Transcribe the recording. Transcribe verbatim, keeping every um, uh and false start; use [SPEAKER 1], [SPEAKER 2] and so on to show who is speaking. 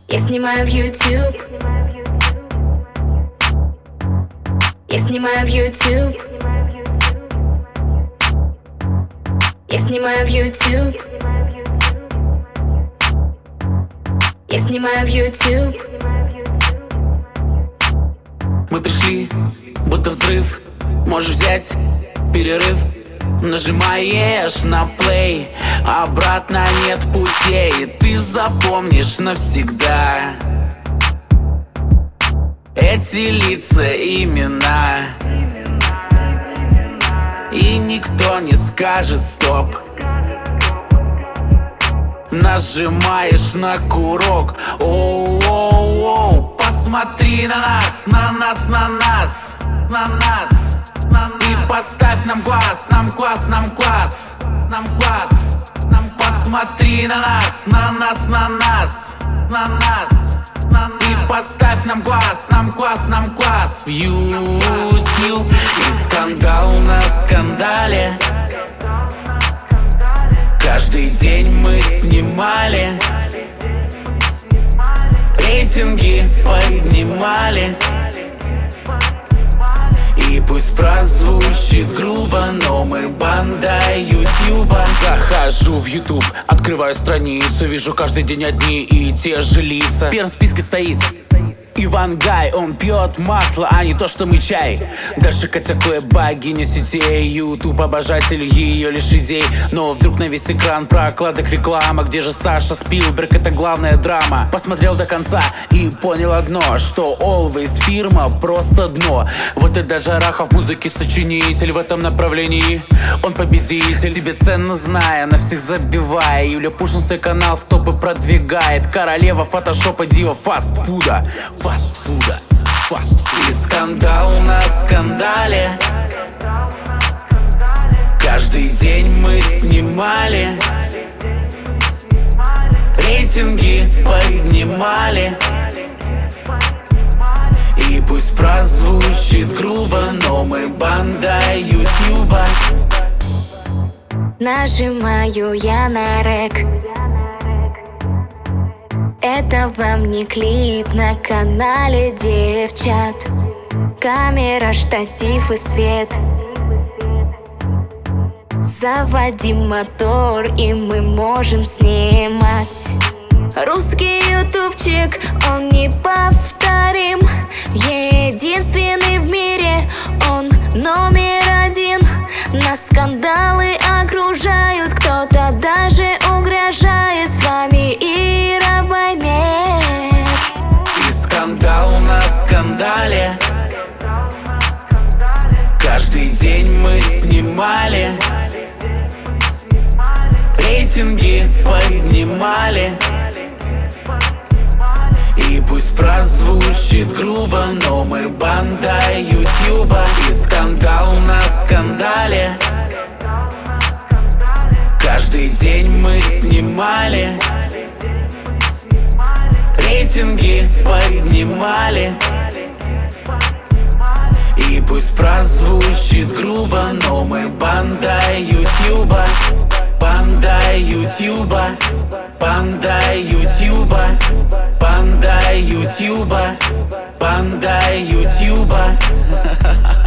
[SPEAKER 1] Я снимаю в YouTube. Я снимаю в YouTube. Я снимаю в YouTube. Я снимаю в YouTube.
[SPEAKER 2] Мы пришли, будто взрыв. Можешь взять перерыв. Нажимаешь на плей, обратно нет путей. Ты запомнишь навсегда эти лица, имена. И никто не скажет стоп. Нажимаешь на курок. Оу-оу-оу. Посмотри на нас, на нас, на нас, на нас. И поставь нам глаз, нам класс, нам класс, нам класс, нам класс. Посмотри на нас, на нас, на нас, на нас, на нас. И поставь нам глаз, нам класс, нам класс. В YouTube. И скандал на скандале. Каждый день мы снимали, рейтинги поднимали. И пусть прозвучит грубо, но мы банда Ютуба. Захожу в Ютуб, открываю страницу, вижу каждый день одни и те же лица. В первом списке стоит Иван Гай, он пьет масло, а не то, что мы чай. Дальше Катя Клэп, богиня сетей, Ютуб, обожатель ее лишь идей. Но вдруг на весь экран прокладок реклама. Где же Саша Спилберг, это главная драма. Посмотрел до конца и понял одно, что Always фирма просто дно. Вот и даже Арахов музыки сочинитель в этом направлении. Он победитель, себе цену зная, на всех забивая. Юля Пушкин свой канал в топы продвигает. Королева фотошопа, дива фастфуда. Фастфуда, фастфуда. И скандал на скандале. Каждый день мы снимали, рейтинги поднимали. И пусть прозвучит грубо, но мы банда Ютуба.
[SPEAKER 1] Нажимаю я на рек. Это вам не клип на канале девчат. Камера, штатив и свет. Заводим мотор, и мы можем снимать. Русский ютубчик, он неповторим. Единственный в мире, он номер один. Нас скандалы окружают, кто-то даже угрожает. С вами Ира Баймет.
[SPEAKER 2] И скандал на скандале. Каждый день мы снимали, рейтинги поднимали. И пусть прозвучит грубо, но мы банда Ютуба. И скандал на скандале. Каждый день мы снимали, рейтинги поднимали. И пусть прозвучит грубо, но мы банда Ютуба. Банда Ютуба. Банда Ютуба. Банда Ютуба. Банда Ютуба.